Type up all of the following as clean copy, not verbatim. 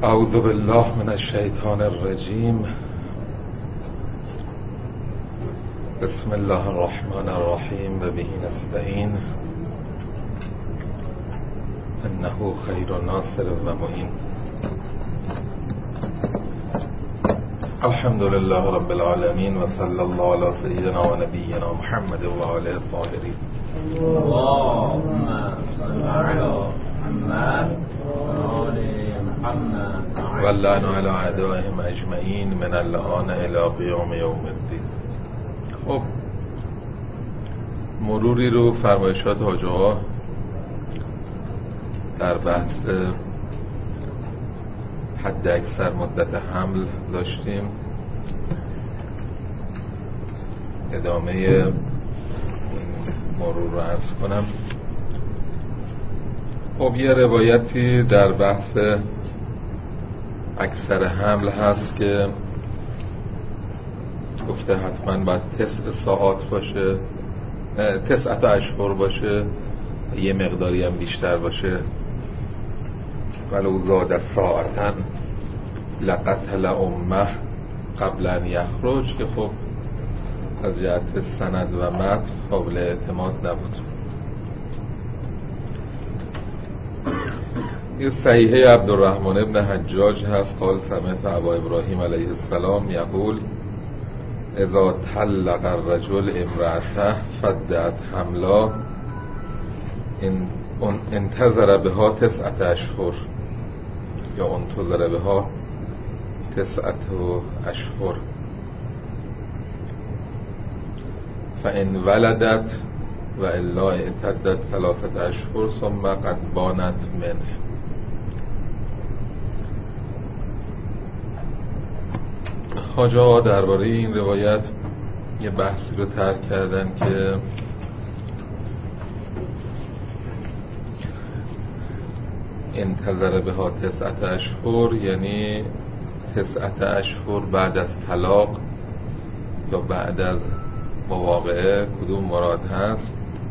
اعوذ بالله من الشیطان الرجیم. بسم الله الرحمن الرحیم و به نستعین انه خیر ناصر و معین. الحمد لله رب العالمین و صلی الله علی سیدنا و نبینا محمد و آله الطاهرین. اللهم صل علی محمد و آل محمد و اللعن علی اعدائهم اجمعین من اللعان الی قیام یوم الدین. خب مروری رو فرمایشات حاج آقا در بحث حد اکثر مدت حمل داشتیم. ادامه این مرور رو عرض کنم. خب یه روایتی در بحث اکثر حمل هست که گفته حتما باید 9 ساعات باشه، 9 اشهر باشه، یه مقداری هم بیشتر باشه. ولو زاد ساعتن لقتل امه قبل ان یخرج، که خب از جهت سند و متن قابل اعتماد نبود. یه صحیحه عبدالرحمن ابن حجاج هست قال سمعت ابا ابراهیم علیه السلام یقول اذا طلق الرجل امرأته فدت حملا انتظر بها 9 اشهر یا انتظر بها 9 اشهر فان ولدت و الا اعتدت 3 اشهر ثم قد بانت منه. حاج آقا درباره این روایت یه بحثی رو طرح کردن که انتظر بها 9 اشهر یعنی 9 اشهر بعد از طلاق یا بعد از مواقعه کدوم مراد هست.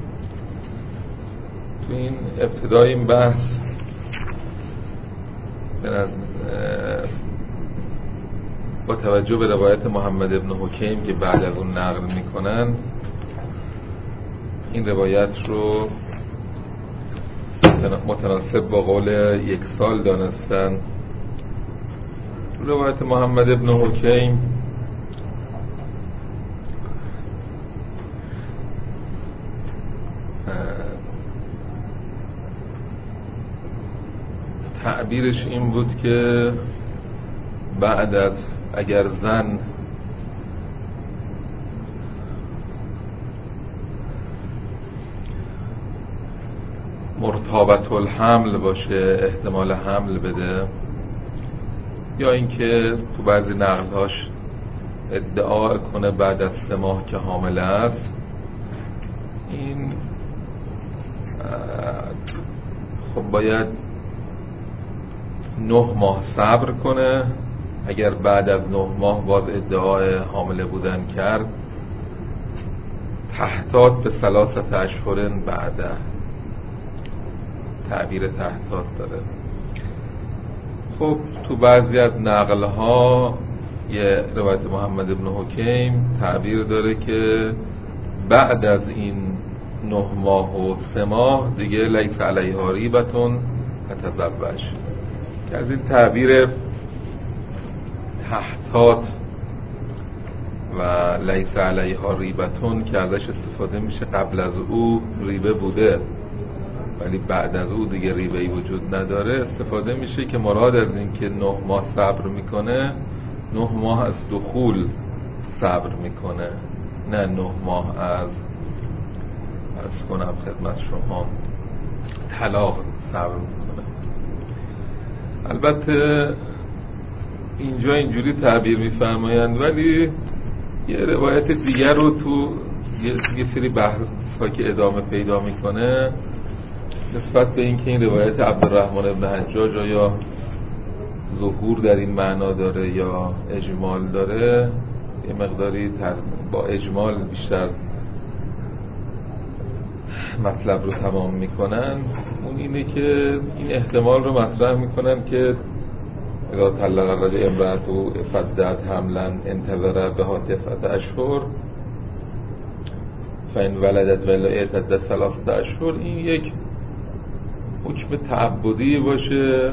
تو این ابتدای این بحث با توجه به روایت محمد ابن حکیم که بعد از اون نقل میکنن، این روایت رو متناسب با قول 1 سال دانستن. تو روایت محمد ابن حکیم تعبیرش این بود که بعد از اگر زن مرتابط الحمل باشه، احتمال حمل بده، یا اینکه تو بعضی نقلهاش ادعا کنه بعد از 3 ماه که حامله است، این خب باید 9 ماه صبر کنه. اگر بعد از 9 ماه باز ادعای حامله بودن کرد، تحتات به 3 اشهر بعده، تعبیر تحتات داره. خب تو بعضی از نقلها یه روایت محمد ابن حکیم تعبیر داره که بعد از این 9 ماه و 3 ماه دیگه لیس علیها ریبتون فتزوج، که از این تعبیر تحتات و لیس علیها ریبتون که ازش استفاده میشه قبل از او ریبه بوده ولی بعد از او دیگه ریبه‌ای وجود نداره، استفاده میشه که مراد از این که 9 ماه صبر میکنه 9 ماه از دخول صبر میکنه، نه 9 ماه از کنم خدمت شما طلاق صبر میکنه. البته اینجا اینجوری تعبیر میفرمایند، ولی یه روایت دیگر رو تو یه سری بحثا که ادامه پیدا میکنه نسبت به اینکه این روایت عبدالرحمن ابن حجاج یا ظهور در این معنا داره یا اجمال داره، یه مقداری با اجمال بیشتر مطلب رو تمام میکنن. اون اینه که این احتمال رو مطرح میکنن که اذا طلق الرجل امرأته فدت حملا انتظر بها 9 اشهر فإن ولدت ولا اعتدت 3 اشهر. این یک حکم تعبدی باشه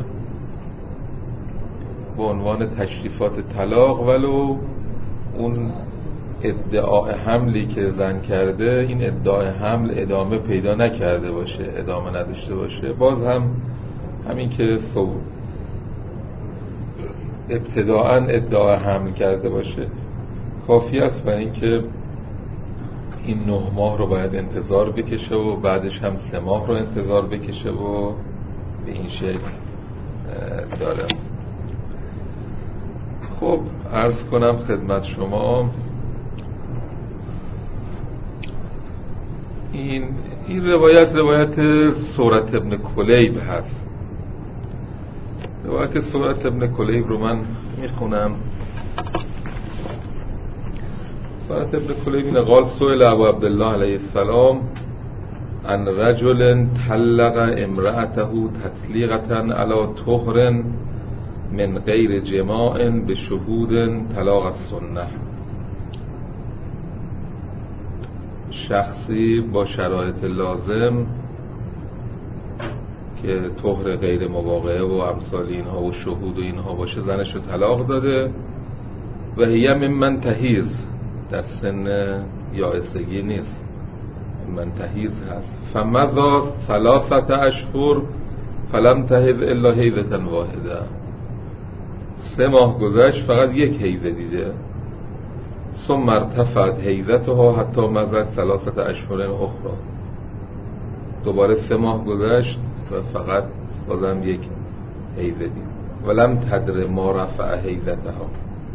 به عنوان تشریفات طلاق، ولو اون ادعای حملی که زن کرده این ادعای حمل ادامه پیدا نکرده باشه، ادامه نداشته باشه، باز هم همین که ابتداءً ادعای حمل کرده باشه کافی است برای اینکه این 9 ماه رو باید انتظار بکشه و بعدش هم 3 ماه رو انتظار بکشه و به این شکل داره. خب عرض کنم خدمت شما این روایت سورة ابن کلیب هست. روایت سورة ابن کلیب رو من میخونم. سورة ابن کلیب اینه: قال سئل ابو عبدالله علیه السلام عن رجل طلق امرأته تطلیقة علی طهر من غیر جماع بشهود طلاق السنة. شخصی با شرایط لازم که طهر غیر مواقعه و امثال اینها و شهود و اینها باشه زنش رو طلاق داده و هی ممن تحیض، در سن یائسگی نیست، ممن تحیض هست. فمضى 3 اشهر فلم تحض الا حیضة واحده. 3 ماه گذشت فقط یک حیضه دیده. ثم ارتفعت حیضتها حتی مضت 3 اشهر اخرى. دوباره 3 ماه گذشت و فقط بازم یک حیضه دید. ولم تدر ما رفع حیضتها.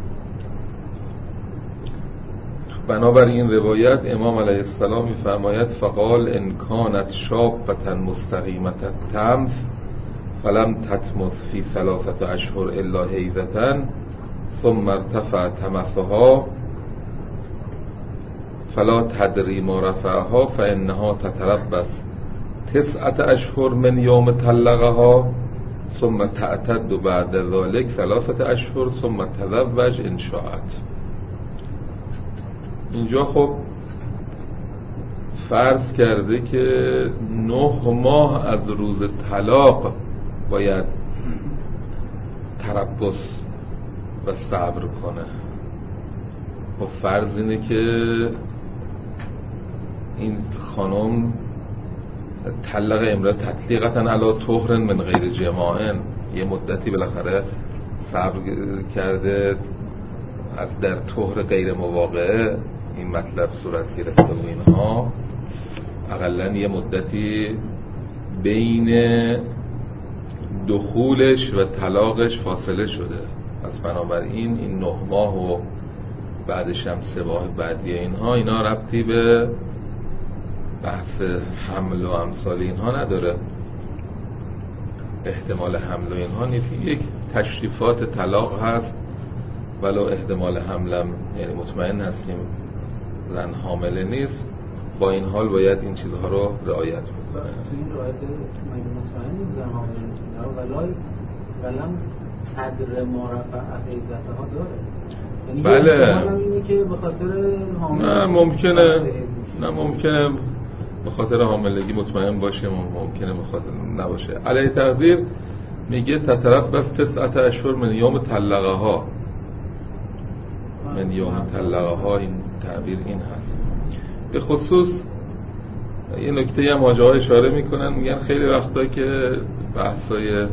بنابراین روایت امام علیه السلام می‌فرماید فقال ان کانت شابة مستقیمة التمث فلم تتمث فی 3 اشهر الا حیضة ثم ارتفع تمثها فلا تدری ما رفعها فانها تتربص 9 اشهر من یوم طلقها ثم تعتد بعد ذلك 3 اشهر ثم تزوج ان شاءت. اینجا خب فرض کرده که 9 ماه از روز طلاق باید تربص و صبر کنه. خب فرض اینه که این خانم طلق امرأة تطلیقة علی طهر من غیر جماع، یه مدتی بالاخره صبر کرده از در طهر غیر مواقعه این مطلب صورت گرفته و اینها، اقلن یه مدتی بین دخولش و طلاقش فاصله شده. پس بنابراین این 9 ماه و بعدش هم 3 ماه بعدی اینا ربطی به بحث حمل و امثال اینها نداره، احتمال حمل و اینها نیست. یک تشریفات طلاق هست ولو احتمال حملم، یعنی مطمئن هستیم زن حامله نیست، با این حال باید این چیزها رو رعایت بکنه. این رعایت مگه مطمئن نیست زن حامله نیست؟ ولم تدر ما رفع حیضتها داره. یعنی بله. اینه که به خاطر حامله نه ممکنه به خاطر حاملگی مطمئن باشه، ممکنه به خاطر نباشه. علیه تقدیر میگه تتربص 9 اشهر من یوم طلقها. من یوم طلقها این تعبیر این هست. به خصوص یه نکته هم حاجه ها اشاره میکنن، میگن خیلی وقتا که بحثای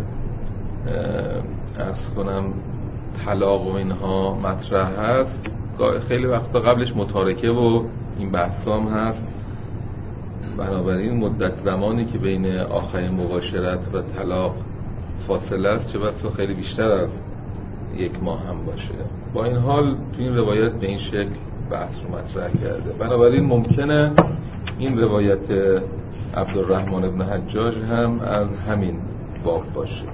عرض کنم طلاق و اینها مطرح هست، خیلی وقتا قبلش متارکه و این بحثا هم هست. بنابراین مدت زمانی که بین آخرین مباشرت و طلاق فاصله است چه بسا خیلی بیشتر از 1 ماه هم باشه. با این حال تو این روایت به این شکل بحث رو مطرح کرده. بنابراین ممکنه این روایت عبدالرحمن ابن حجاج هم از همین باب باشه.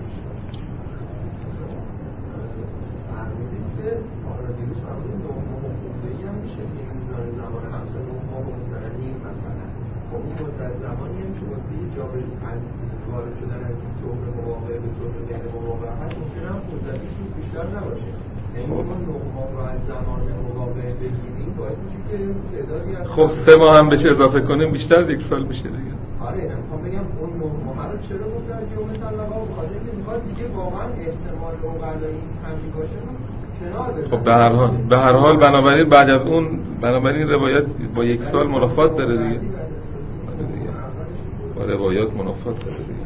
در زمانی هم که واسه جابر از وارد شدن از طهر مواقع به طهر غیر مواقع هست ممکنه هم خوزدیشون زمان مقابل بگیریم باعث میشه که تعدادی از خب 3 ماه هم بهش اضافه کنیم بیشتر از 1 سال میشه دیگه. آره نمیخوام بگم اون 9 ماه رو چرا گفت از یوم طلقه و بخاطر اینکه میخواد دیگه واقعا احتمال اوغلایی حملی باشه کنار بذاره. خب به هر حال بنابراین بعد از اون بنابراین روایت با 1 سال منافات داره دیگه. با روایات منافات داره دیگه.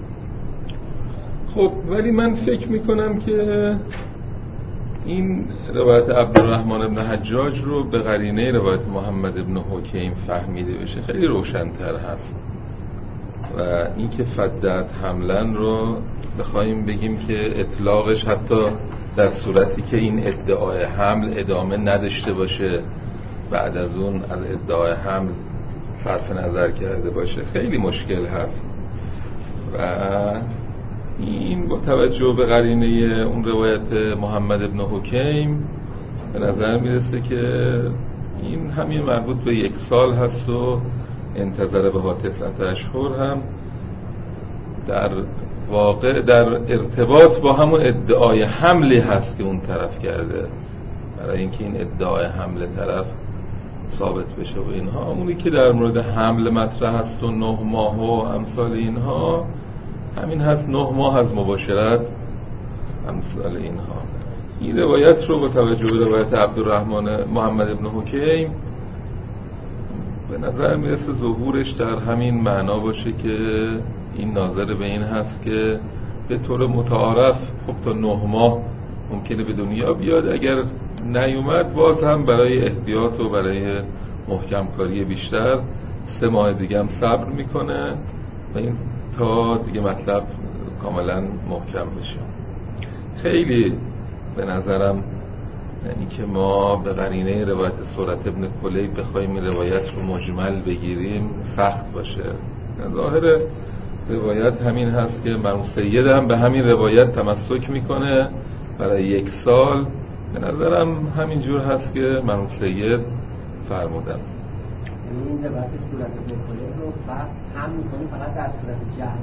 خب ولی من فکر میکنم که این روایت عبدالرحمن بن حجاج رو به قرینه روایت محمد بن حکیم فهمیده بشه خیلی روشن‌تر هست و این که فدت حملن رو بخوایم بگیم که اطلاقش حتی در صورتی که این ادعای حمل ادامه نداشته باشه بعد از اون از ادعای حمل صرف نظر کرده باشه خیلی مشکل هست و این با توجه به قرینه اون روایت محمد بن حکیم به نظر میرسه که این همین مربوط به 1 سال هست و انتظر به 9 اشهر هم در واقع در ارتباط با همون ادعای حملی هست که اون طرف کرده برای اینکه این ادعای حمل طرف ثابت بشه و اینها. اونی که در مورد حمل مطرح هست و 9 ماه و امثال اینها همین هست، 9 ماه از مباشرت امثال اینها. این روایت رو با توجه به روایت عبدالرحمن محمد بن حکیم به نظر میرسه ظهورش در همین معنا باشه که این ناظر به این هست که به طور متعارف خب تا 9 ماه ممکنه به دنیا بیاد، اگر نیومد باز هم برای احتیاط و برای محکم کاری بیشتر 3 ماه دیگه هم صبر میکنه و این تا دیگه مطلب کاملا محکم بشه. خیلی به نظرم یعنی که ما به قرینه روایت سورت ابن کلیب بخوایم این روایت رو مجمل بگیریم سخت باشه. ظاهر روایت همین هست که مرحوم سید هم به همین روایت تمسک میکنه برای 1 سال. به نظرم همین جور هست که مرحوم سید فرمودن. این روایت سورت ابن کلیب رو هم میکنیم فقط در صورت جمع.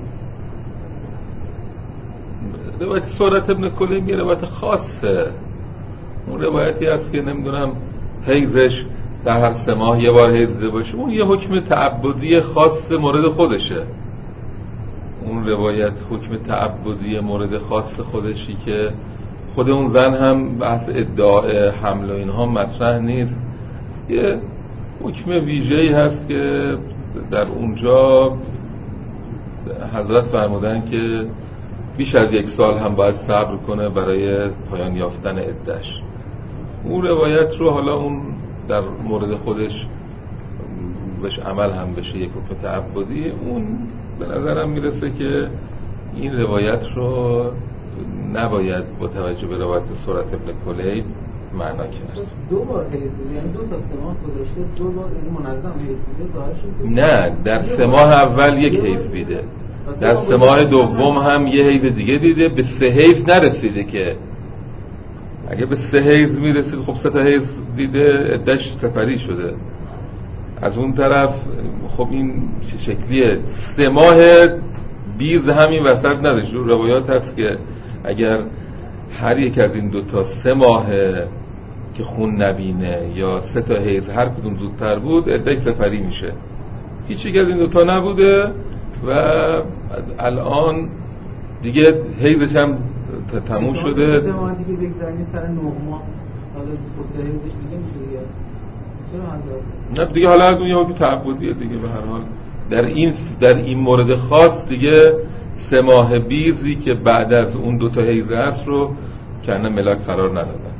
روایت سورت ابن کلیب یه روایت خاصه، اون روایتی هست که نمیدونم حیضش در هر 3 ماه 1 بار حیض دیده باشه، اون یه حکم تعبدی خاص مورد خودشه. اون روایت حکم تعبدی مورد خاص خودشی که خود اون زن هم بحث ادعای حمل و اینها مطرح نیست، یه حکم ویژه‌ای هست که در اونجا حضرت فرمودن که بیش از 1 سال هم باید صبر کنه برای پایان یافتن عده‌اش. اون روایت رو حالا اون در مورد خودش بهش عمل هم بشه یک حکم تعبدی، اون به نظرم میرسه که این روایت رو نباید با توجه به روایت سورت ابن کلیب معنا کرد. 2 بار حیض دیده، یعنی 2 تا 3 ماه گذشته 2 بار این منظم حیض دیده ظاهرش نه، در 3 ماه اول 1 حیض دیده، در 3 ماه دوم هم 1 حیض دیگه دیده، به 3 حیض نرسیده که اگه به 3 حیض میرسید خب 3 تا حیض دیده عده‌اش سپری شده. از اون طرف خب این چه شکلیه؟ 3 ماه بیز همین وسط نداشت. روایات هست که اگر هر یک از این 2 تا 3 ماه که خون نبینه یا 3 تا حیض هر کدوم زودتر بود عده‌اش سپری میشه. هیچ یک از این 2 تا نبوده و الان دیگه حیضش هم تموم شده. 3 ماه دیگه بگذاریم سر 9 ماه حالا پس حیضش دیگه میشه دیگه. نه دیگه حالا از اون یه حکم تعبدیه دیگه. به هر حال در این مورد خاص دیگه 3 ماه بیزی که بعد از اون 2 تا حیض هست رو کنه ملاک قرار ندادن.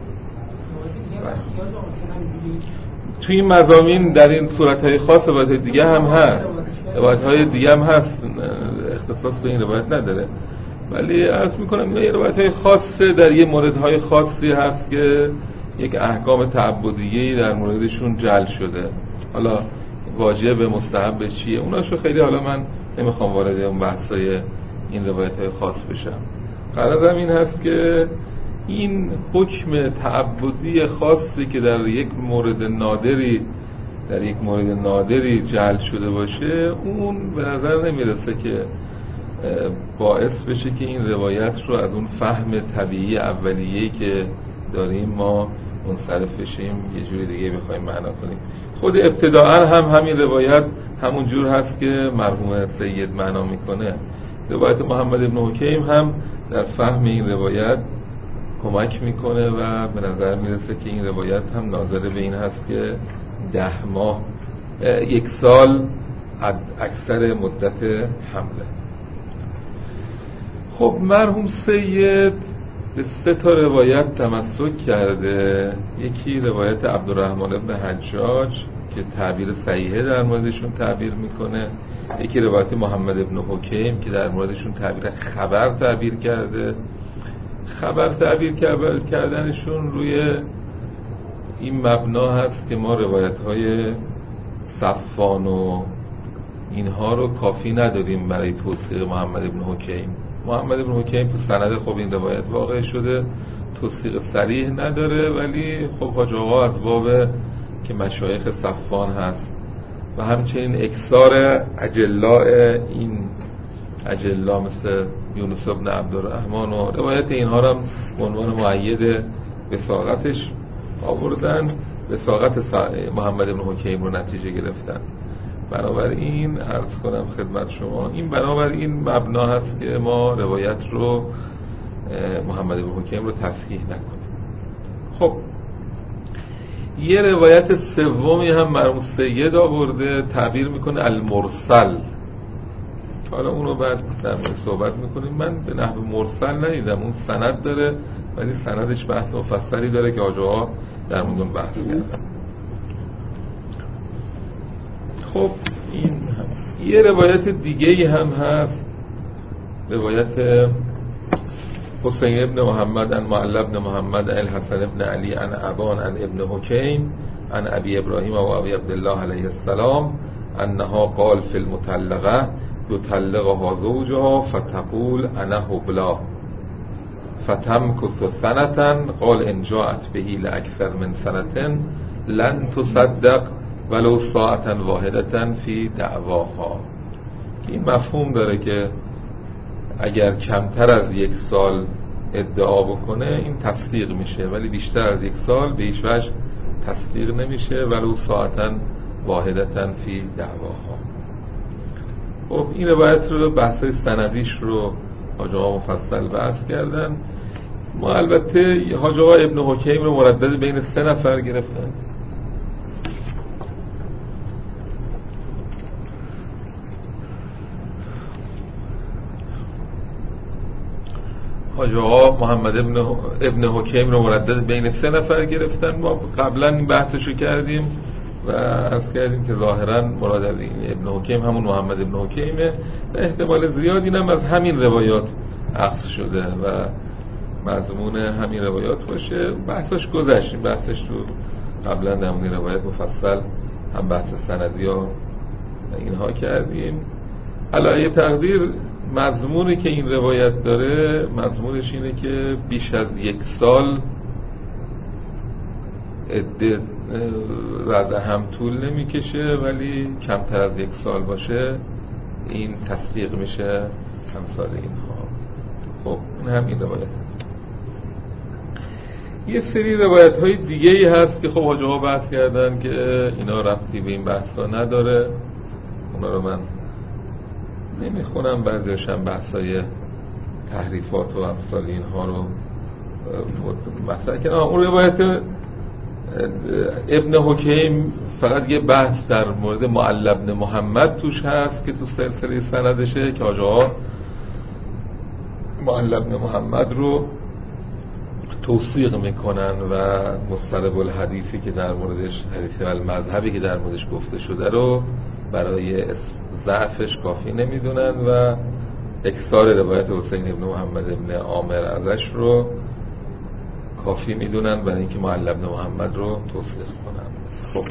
توی این مضامین در این صورت‌های خاص روایت دیگه هم هست، روایت‌های دیگه هم هست، اختصاص به این روایت نداره، ولی عرض می‌کنم اینا یه روایت‌های خاصه در یه موردهای خاصی هست که یک احکام تعبدیه‌ای در موردشون جعل شده. حالا واجب مستحب چیه اوناشو خیلی حالا من نمیخوام وارد اون بحثای این روایت‌های خاص بشم. غرضم این هست که این حکم تعبدی خاصی که در یک مورد نادری جعل شده باشه، اون به نظر نمیرسه که باعث بشه که این روایت رو از اون فهم طبیعی اولیه‌ای که داریم ما منصرف بشیم یه جوری دیگه بخوایم معنا کنیم. خود ابتداءً هم همین روایت همون جور هست که مرحوم سید معنا میکنه. روایت محمد ابن حکیم هم در فهم این روایت کمک میکنه و به نظر میرسه که این روایت هم ناظر به این هست که 10 ماه 1 سال اکثر مدت حمله. خب مرحوم سید به 3 تا روایت تمسک کرده. یکی روایت عبدالرحمن ابن حجاج که تعبیر صحیحه در موردشون تعبیر میکنه، یکی روایت محمد ابن حکیم که در موردشون تعبیر خبر تعبیر کرده. خبر تعبیر کردنشون روی این مبنا هست که ما روایت‌های صفوان و اینها رو کافی نداریم برای توثیق محمد ابن حکیم. محمد ابن حکیم تو سند خب این روایت واقع شده، توثیق صریح نداره، ولی خب حاج آقا از باب که مشایخ صفوان هست و همچنین اکثار این اجلا مثل یونس ابن عبدالرحمن و روایت اینها رو هم به عنوان مؤید وثاقتش آوردن، وثاقت محمد ابن حکیم رو نتیجه گرفتن. بنابراین عرض کنم خدمت شما این بنابراین مبنا هست که ما روایت رو محمد ابن حکیم رو تصحیح نکنیم. خب یه روایت سومی هم مرحوم سید آورده، تعبیر میکنه المرسل. حالا اون رو بعد در مورد صحبت میکنیم. من به نحو مرسل ندیدم، اون سند داره ولی سندش بحث مفصلی داره که آجاها در مورد بحث کردن. خب این یه روایت دیگه هم هست، روایت حسین ابن محمد عن معل ابن محمد عن الحسن ابن علی عن ابان عن ابن حکیم عن ابی ابراهیم و ابی عبدالله علیه السلام انها قال فی المطلقه یطلقها زوجها فتقول انا حبلا فتمکث سنة قال ان جاءت به لاکثر من سنة لن تصدق ولو ساعة واحدة فی دعواها. این مفهوم داره که اگر کمتر از 1 سال ادعا بکنه این تصدیق میشه، ولی بیشتر از 1 سال به هیچ وجه تصدیق نمیشه ولو ساعة واحدة فی دعواها. خب این روایت رو بحث سندیش رو حاج آقا مفصل بحث کردن. ما البته حاج آقا ابن حکیم رو مردد بین 3 نفر گرفتن. حاج آقا محمد ابن حکیم رو مردد بین 3 نفر گرفتن. ما قبلا این بحثشو کردیم و عرض کردیم که ظاهرا مراد از این ابن حکیم همون محمد ابن حکیمه و احتمال زیاد اینم از همین روایات اخذ شده و مضمون همین روایات باشه. بحثش گذشت، بحثش تو قبلا در همون روایت مفصل هم بحث سندی و اینها کردیم. علی تقدیر مضمونی که این روایت داره مضمونش اینه که بیش از 1 سال وضع هم طول نمیکشه، ولی کمتر از 1 سال باشه این تصدیق میشه امثال اینها. خب این هم این روایت. یه سری روایت های دیگه ای هست که خب حاج آقا بحث کردن که اینا ربطی به این بحث ها نداره، اونا رو من نمیخونم. بعضیش هم بحث های تحریفات و امثال اینها رو مطرح کردن. اون روایت ابن حکیم فقط یه بحث در مورد معل ابن محمد توش هست که تو سلسله سندشه که حاج آقا معل ابن محمد رو توثیق میکنن و مصطلح الحدیثی که در موردش حدیث المذهبی که در موردش گفته شده رو برای ضعفش کافی نمیدونن و اکثار روایت حسین ابن محمد ابن عامر ازش رو کافی میدونن برای اینکه معل ابن محمد رو توثیق کنن. خب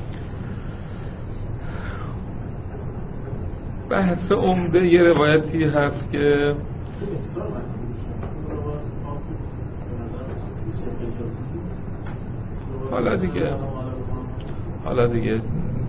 بحث عمده یه روایتی هست که حالا دیگه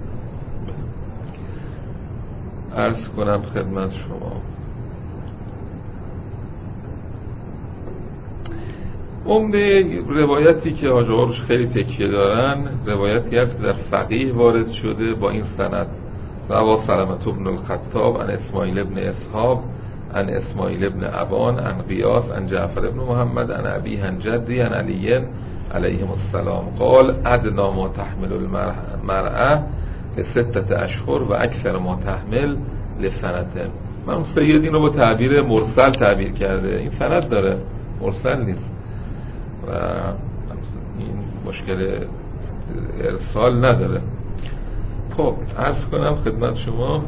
عرض کنم خدمت شما. عمده روایتی که حاج آقا روش خیلی تکیه دارن روایتی هست که در فقیه وارد شده با این سند: روا سلمة بن الخطاب عن اسماعیل بن اسحاق عن اسماعیل بن ابان عن قیاس عن جعفر بن محمد عن ابیه عن جدی عن علی علیهم السلام قال ادنا ما تحمل المرأة لستة اشهر و اکثر ما تحمل لسنتين. من سید این رو با تعبیر مرسل تعبیر کرده، این سند داره، مرسل نیست و این مشکل ارسال نداره. خب عرض کنم خدمت شما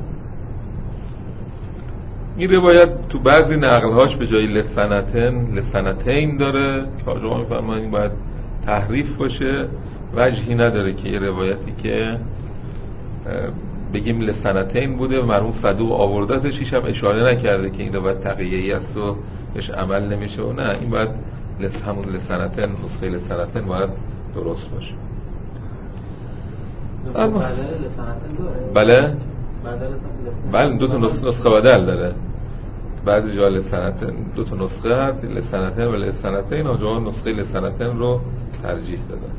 این روایت تو بعضی نقلهاش به جای لسنتین داره که آجا میفرمایید این باید تحریف باشه، وجهی نداره که یه روایتی که بگیم لسنتین بوده و مرحوم صدوق آوردتش هیچ هم اشاره نکرده که این روایت تقیه‌ای است و بهش عمل نمیشه و نه، این باید همون لسنتین، نسخه لسنتین باید درست باشه. بله بله دو تا نسخه بدل داره، بعضی جا لسنتین دو تا نسخه هست، لسنتین و لسنتین، آجا نسخه لسنتین رو ترجیح دادن.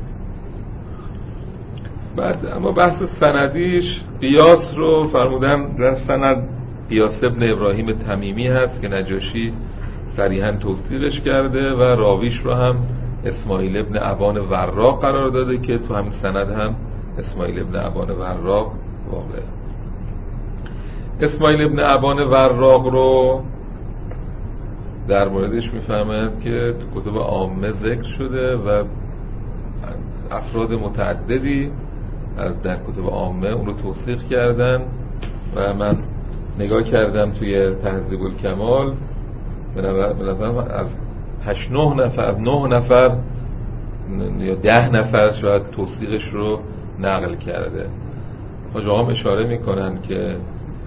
بعد اما بحث سندیش قیاس رو فرمودن در سند قیاس ابن ابراهیم تمیمی هست که نجاشی صریحاً توثیقش کرده و راویش رو هم اسماعیل ابن ابان وراق قرار داده که تو همین سند هم اسماعیل ابن ابان وراق واقعه. اسماعیل ابن ابان وراق رو در موردش میفهمند که تو کتب عامه ذکر شده و افراد متعددی از در کتب عامه اون رو توثیق کردن و من نگاه کردم توی تهذیب الکمال به نظرم از 9 نفر یا 10 نفر شاید توثیقش رو نقل کرده. آجاهم اشاره میکنن که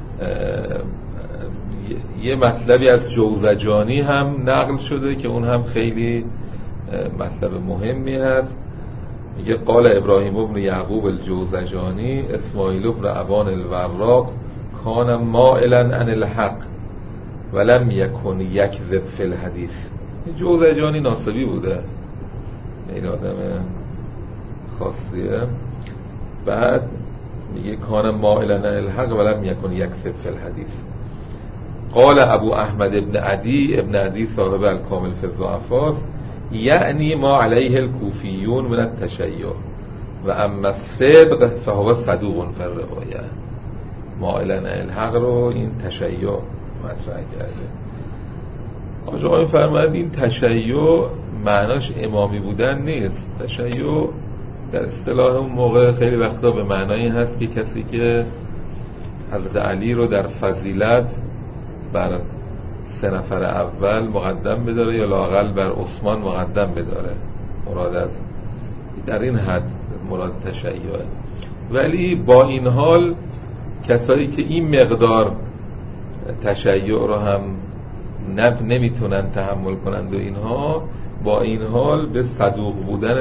یه مطلبی از جوزجانی هم نقل شده که اون هم خیلی مطلب مهمی هست. میگه قال ابراهیم ابن یعقوب الجوزجانی اسماعیل ابن ابان الوراق کان مائلا عن الحق ولم یکن یکذب فی الحدیث. جوزجانی ناصبی بوده، این آدم خاصیه. بعد میگه کان مائلا عن الحق ولم یکن یکذب فی الحدیث. قال ابو احمد ابن عدی صاحب الکامل فی الضعفاء یعنی ما علیه الکوفیون من التشیع و اما الصدق فهو صدوق فی الروایه. مائلا عن الحق رو این تشیع مطرح کرده. آقا فرمود این تشیع معناش امامی بودن نیست. تشیع در اصطلاح اون موقع خیلی وقتا به معنایی هست که کسی که حضرت علی رو در فضیلت بر 3 نفر اول مقدم بداره یا لااقل بر عثمان مقدم بداره، مراد از در این حد مراد تشیعه. ولی با این حال کسایی که این مقدار تشیع رو هم نمیتونن تحمل کنند و اینها، با این حال به صدوق بودن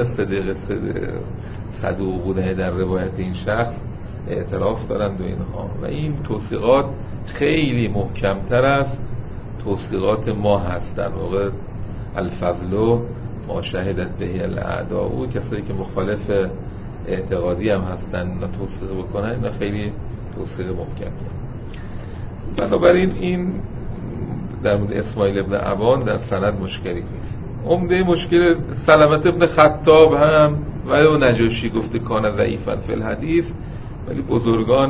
صدوق بودن در روایت این شخص اعتراف دارند و اینها. و این توثیقات خیلی محکمتر است توثیقات ما هست. در واقع الفضل ما شهدت به الاعداء، کسایی که مخالف اعتقادی هم هستن اینا توثیق بکنن، اینا خیلی توثیق محکمیه. بنابراین این در مورد اسماعیل ابن ابان در سند مشکلی نیست. عمده مشکل سلمة ابن خطاب هم و نجاشی گفته کان ضعیفا فی الحدیث، ولی بزرگان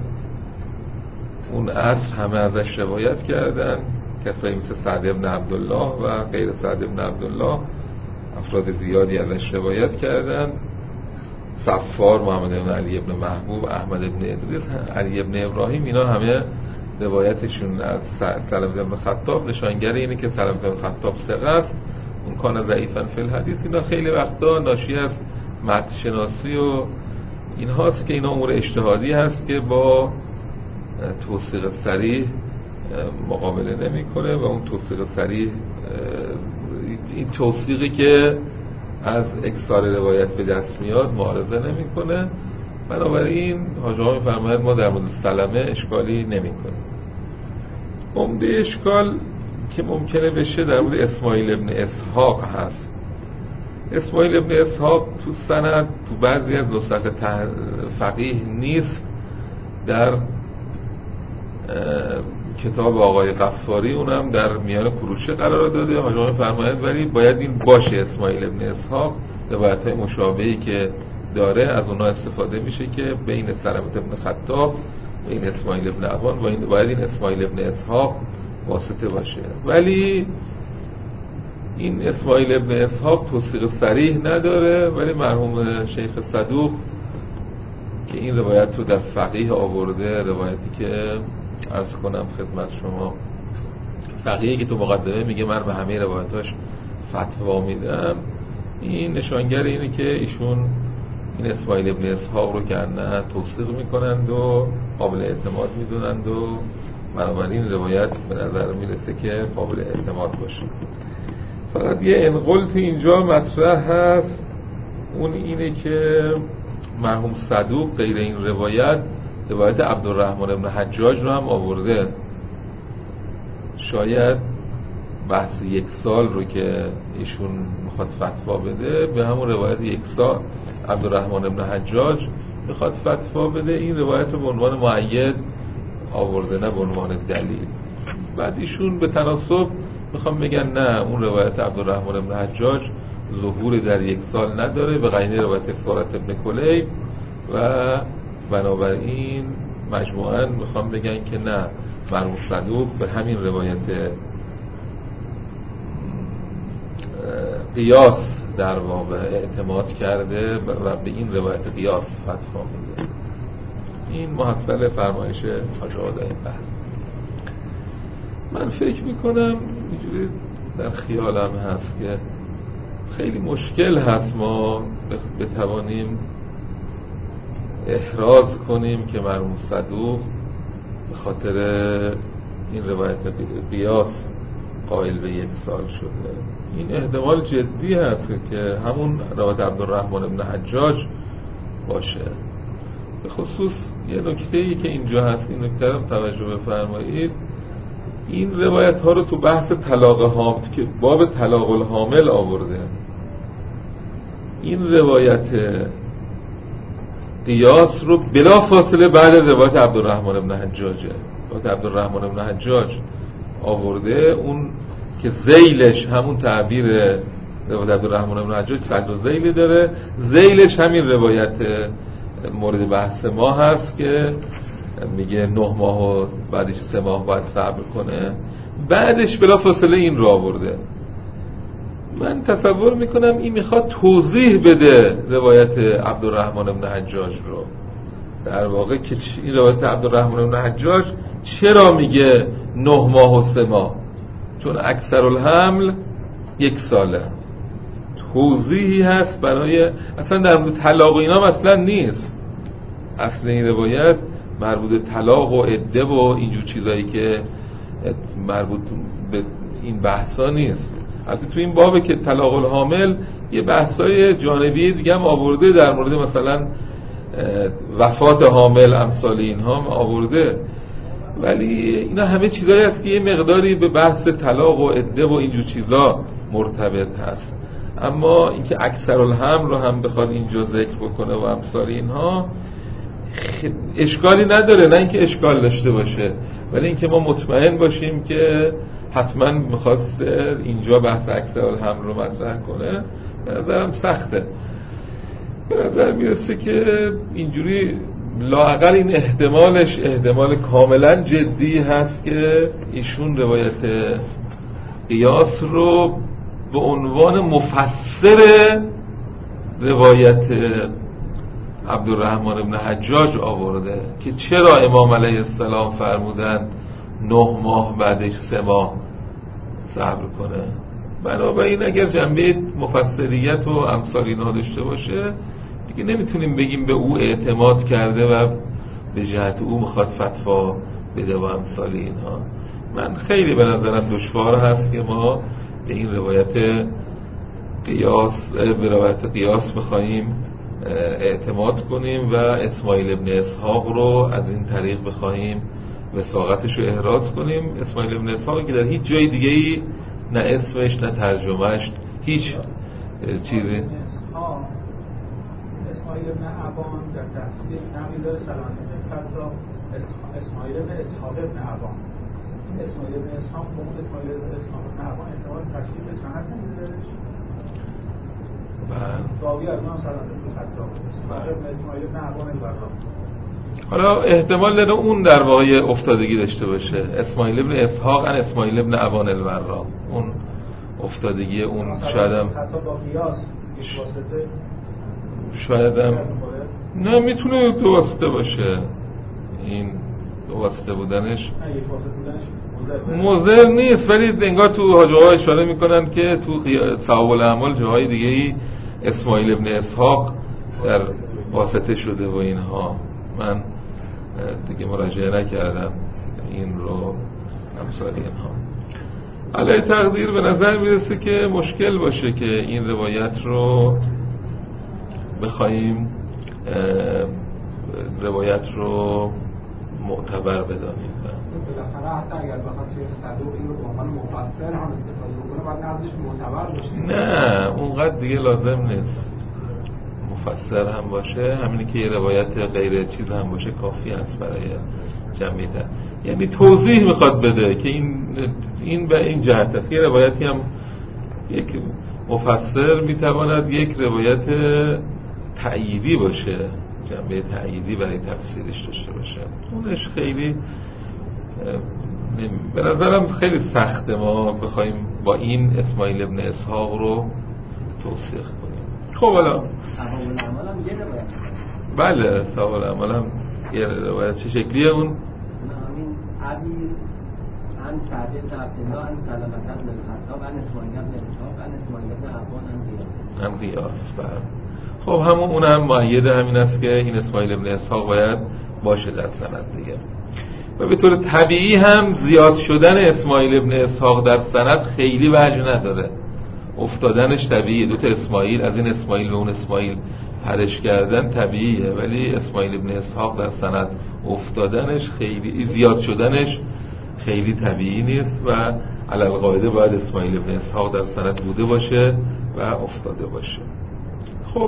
اون عصر همه ازش روایت کردن، کسایی مثل سعد ابن عبدالله و غیر سعد ابن عبدالله افراد زیادی ازش روایت کردن. صفار، محمد ابن علی ابن محبوب، احمد ابن ادریس، علی ابن ابراهیم، اینا همه روایتشون از سلمة ابن خطاب نشانگر اینه که سلمة ابن خطاب ثقه است. اون کان ضعیفا فی الحدیث اینا خیلی وقتا ناشی از متن شناسی و این هاست که اینا امور اجتهادی هست که با توثیق صریح مقابله نمیکنه و اون توثیق صریح این توثیقی که از اکثار روایت به دست میاد معارضه نمیکنه. بنابراین حاج آقا میفرماید ما در مورد سلمه اشکالی نمیکنیم. عمده اشکال که ممکنه بشه در مورد اسماعیل ابن اسحاق هست اسماعیل ابن اسحاق تو سند تو بعضی از نسخ فقیه نیست، در کتاب آقای غفاری اونم در میان کروشه قرار داده. حاج آقا فرماید ولی باید این باشه اسماعیل ابن اسحاق روایت‌های مشابهی که داره از اونها استفاده میشه که بین سلمة ابن خطاب، بین اسماعیل ابن ابان باید این اسماعیل ابن اسحاق واسطه باشه. ولی این اسماعیل ابن اسحاق توثیق صریح نداره، ولی مرحوم شیخ صدوق که این روایت رو در فقیه آورده، روایتی که عرض کنم خدمت شما فقیه که تو مقدمه میگه من به همه روایتاش فتوا میدم، این نشانگر اینه که ایشون این اسماعیل ابن اسحاق رو که نه توثیق میکنند و قابل اعتماد میدونند و بنابراین روایت به نظر میرسه که قابل اعتماد باشه. فقط یه انقلت اینجا مطرح هست، اون اینه که مرحوم صدوق غیر این روایت عبدالرحمن ابن حجاج رو هم آورده. شاید بحث 1 سال رو که ایشون میخواد فتوا بده به همون روایت 1 سال عبدالرحمن ابن حجاج میخواد فتوا بده، این روایت رو به عنوان مؤید آورده نه به عنوان دلیل. بعد ایشون به تناسب میخوام بگن نه اون روایت عبدالرحمن ابن حجاج ظهور در 1 سال نداره به غیر روایت سارت ابن کلیب و بنابراین مجموعاً میخوام بگن که نه مرحوم صدوق به همین روایت قیاس در واقع اعتماد کرده و به این روایت قیاس فتوا میده. این محصل فرمایش حاج آقا در این بحث. من فکر میکنم اینجوری در خیالم هست که خیلی مشکل هست ما بتوانیم احراز کنیم که مرحوم صدوق به خاطر این روایت قیاس قائل به 1 سال شده. این احتمال جدی هست که همون روایت عبدالرحمن ابن حجاج باشه. به خصوص یه نکته‌ای که اینجا هست، این نکته رو توجه بفرمایید، این روایت ها رو تو بحث طلاق حامل که باب طلاق الحامل آورده، این روایت قیاس رو بلا فاصله بعد روایت عبدالرحمن ابن حجاجه. روایت عبدالرحمن ابن حجاج آورده، اون که ذیلش همون تعبیر روایت عبدالرحمن ابن حجاج صدر ذیلی داره، ذیلش همین روایت مورد بحث ما هست که میگه 9 ماه و بعدش 3 ماه باید صبر کنه، بعدش بلا فاصله این رو آورده. من تصور میکنم این میخواد توضیح بده روایت عبدالرحمن ابن حجاج رو، در واقع که این روایت عبدالرحمن ابن حجاج چرا میگه 9 ماه و 3 ماه، چون اکثر الحمل 1 ساله. توضیحی هست برای اصلا در مورد طلاق و اینا اصلا نیست، اصل این روایت مربوط به طلاق و عده و اینجور چیزایی که مربوط به این بحثا نیست. البته تو این بابه که طلاق الحامل یه بحثای جانبی دیگه هم آورده، در مورد مثلا وفات حامل امثال اینها هم آورده، ولی اینا همه چیزایی هست که یه مقداری به بحث طلاق و عده و اینجور چیزا مرتبط هست. اما اینکه اکثر الحمل رو هم بخواد اینجا ذکر بکنه و امثال اینها اشکالی نداره، نه اینکه اشکال داشته باشه، ولی اینکه ما مطمئن باشیم که حتما میخواست اینجا بحث اکثر الحمل رو مطرح کنه به نظرم سخته. به نظر میرسه که اینجوری لااقل این احتمالش احتمال کاملا جدی هست که ایشون روایت قیاس رو به عنوان مفسر روایت عبدالرحمن ابن حجاج آورده که چرا امام علیه السلام فرمودن 9 ماه بعدش 3 ماه صبر کنه. بنابراین اگر جنبه مفسریت و امثال اینها داشته باشه دیگه نمیتونیم بگیم به او اعتماد کرده و به جهت او میخواد فتوا بده و امثال اینها. من خیلی به نظرم دشوار هست که ما به این روایت قیاس بخوایم اعتماد کنیم و اسماعیل ابن اسحاق رو از این طریق بخوایم وثاقتش رو احراز کنیم. اسماعیل ابن اسحاق که در هیچ جای دیگه‌ای نه اسمش نه ترجمهش هیچ چیزی اسماعیل ابن ابان در تحصیل نقل داره سلمان ابن خطاب اسماعیل ابن اسحاق ابن ابان اسماعیل ابن اسحاق با اون اسماعیل ابن اسحاق ابن ابان احتمال تصحیح سند نمیده راوی از من سلمان ابن خطاب اسماعیل ابن ابان البراء. حالا احتمال داره اون در واقع افتادگی داشته باشه، اسماعیل ابن اسحاق ان اسماعیل ابن ابان البراء، اون افتادگی اون شایدم حتی با قیاس یک واسطه شایدم نه میتونه دو واسطه باشه، این دو واسطه بودنش مضر نیست، ولی انگار تو حاجوها اشاره میکنن که تو ثواب الاعمال جاهای دیگه ای اسماعیل ابن اسحاق در واسطه شده و اینها. من دیگه مراجعه نکردم این رو امثال اینها. علی تقدیر به نظر میرسه که مشکل باشه که این روایت رو بخوایم روایت رو معتبر بدانیم. بالاخره حتی اگر بخواد شیخ صدوق این رو به عنوان مفسر هم استفاده بکنه باید نظرش معتبر باشه. نه اونقدر دیگه لازم نیست مفسر هم باشه، همینی که یه روایت غیر چیز هم باشه کافی است برای جمعیت. یعنی توضیح میخواد بده که این به این جهت است. یه روایتی هم یک مفسر میتواند یک روایت تأییدی باشه، جنبه تأییدی برای تفسیرش داشته باشه. اونش خیلی به نظرم خیلی سخته ما بخوایم با این اسماعیل ابن اسحاق رو توصیح کنیم. خب حالا ثواب الاعمال هم یه روایت. بله ثواب الاعمال هم یه روایت. چه شکلیه اون؟ همین ابی عن سعد بن عبدالله عن سلمة بن الخطاب عن اسماعیل بن اسحاق عن اسماعیل بن ابان عن قیاس. بله خب همون اونم مؤید همین است که این اسماعیل ابن اسحاق باید باشه در سند دیگه. و به طور طبیعی هم زیاد شدن اسماعیل ابن اسحاق در سند خیلی وجه نداره، افتادنش طبیعیه. دوتا اسماعیل از این اسماعیل به اون اسماعیل پرش کردن طبیعیه، ولی اسماعیل ابن اسحاق در سند افتادنش خیلی، زیاد شدنش خیلی طبیعی نیست و علی القاعده باید اسماعیل ابن اسحاق در سند بوده باشه و افتاده باشه. خب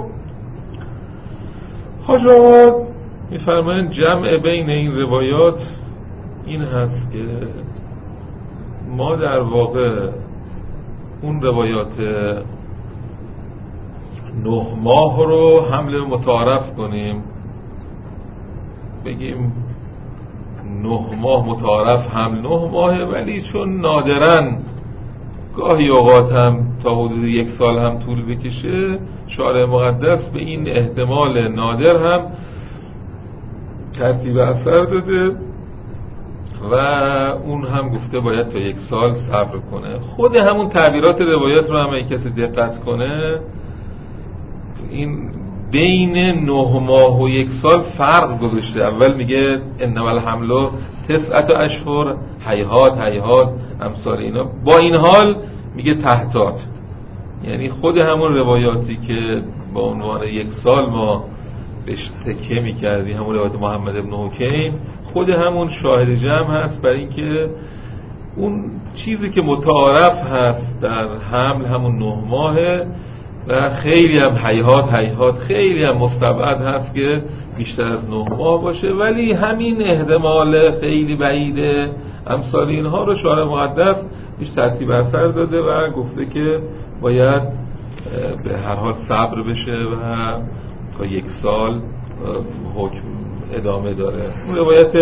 حاج آقا میفرمایند جمع بین این روایات این هست که ما در واقع اون روایات 9 ماه رو حمل متعارف کنیم، بگیم 9 ماه متعارف حمل 9 ماهه، ولی چون نادرن گاهی اوقات هم تا حدود 1 سال هم طول بکشه، شارع مقدس به این احتمال نادر هم ترتیب اثر داده و اون هم گفته باید تا 1 سال صبر کنه. خود همون تعبیرات روایات رو هم اگه کسی دقت کنه، این بین 9 ماه و 1 سال فرق گذاشته. اول میگه انما الحمل 9 اشهر هیهات امثال اینا، با این حال میگه تحتات. یعنی خود همون روایاتی که با عنوان 1 سال ما بهش تکیه میکردی، همون روایت محمد ابن حکیم، خود همون شاهد جمع هست برای اینکه اون چیزی که متعارف هست در حمل همون 9 ماهه و خیلی هم هیهات خیلی هم مستبعد هست که بیشتر از 9 ماه باشه، ولی همین احتمال خیلی بعیده امثال اینها رو شارع مقدس بیش ترتیب اثر داده و گفته که باید به هر حال صبر بشه و تا 1 سال حکم ادامه داره. اون روایت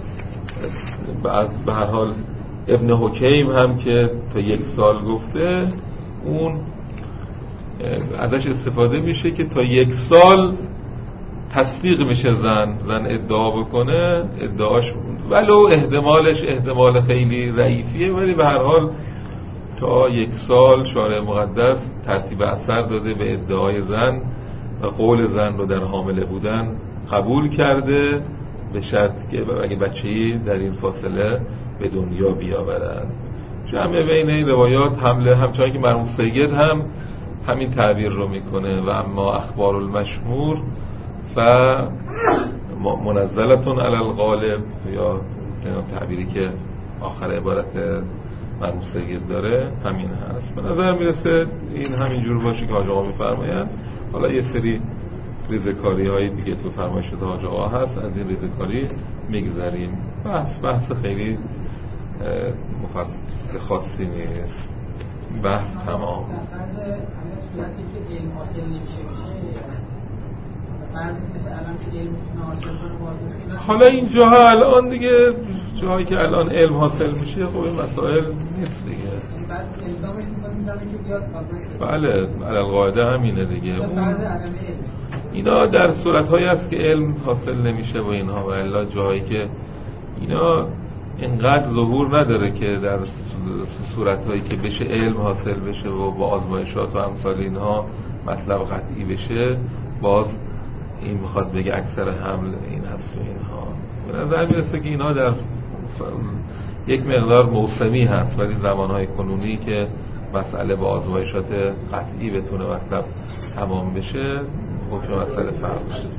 به هر حال ابن حکیم هم که تا 1 سال گفته، اون ازش استفاده میشه که تا 1 سال تصدیق میشه زن ادعا بکنه ادعاش، ولو احتمالش احتمال خیلی ضعیفیه، ولی به هر حال تا 1 سال شارع مقدس ترتیب اثر داده به ادعای زن و قول زن رو در حامله بودن قبول کرده، به شرط که اگه بچه‌ای در این فاصله به دنیا بیاورند. جمع بین این روایات حمله، همچنان که مرحوم سید هم همین تعبیر رو میکنه و اما اخبار المشمور و منزلتون علی الغالب، یا تعبیری که آخر عبارت مرموزیت داره همین هست. به نظر میرسه این همینجور باشه که حاج آقا میفرمایند. حالا یه سری ریزکاری های دیگه تو فرمایشات حاج آقا هست، از این ریزکاری میگذریم. بحث خیلی مفصل خاصی نیست، بحث تمام. در فرض همین صورتی که علم حاصل نمیشه فرض مثل الان که علم حاصل کنه حالا این جاها الان دیگه جایی که الان علم حاصل میشه خب این مسائل نیست دیگه. بعد الزامش میکنیم که بیاد بله القاعده همینه دیگه. فرض عدم علم اینا در صورت‌هایی هست که علم حاصل نمیشه و اینها، و الا جایی که اینا اینقدر ظهور نداره که در صورت‌هایی که بشه علم حاصل بشه و با آزمایشات و امثال اینها مطلب قطعی بشه، باز این میخواد بگه اکثر حمل این هست و اینها. به نظر میرسه که اینا در یک مقدار موسمی هست، ولی زمانهای کنونی که مسئله با آزمایشات قطعی بتونه مطلب تمام بشه، حکم مسئله فرق بشه.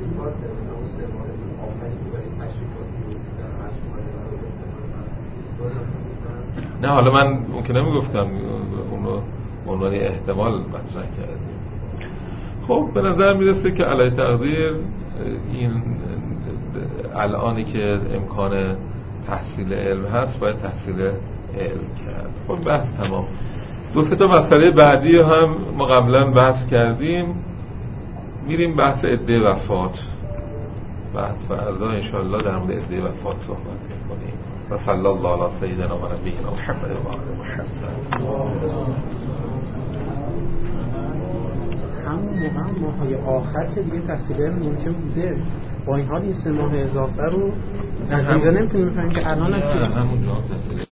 نه حالا من ممکنه نمیگفتم، اون رو عنوان احتمال مطرح کردیم. خب به نظر میرسه که علی تقدیر این الانی که امکان تحصیل علم هست باید تحصیل علم کرد. خب بحث تمام. دو سه تا مسئله بعدی هم ما قبلا بحث کردیم، میریم بحث عده وفات. بحث فردا انشاءالله در مورد عده وفات صحبت میکنیم. و صلی الله علی سیدنا و نبینا محمد و آله محمد. همون موقع ماهای آخر که دیگه تحصیل علم ممکن بوده، با این حال این 3 ماه اضافه رو از اینجا نمیتونیم بفهمیم که الان همون جا تحصیل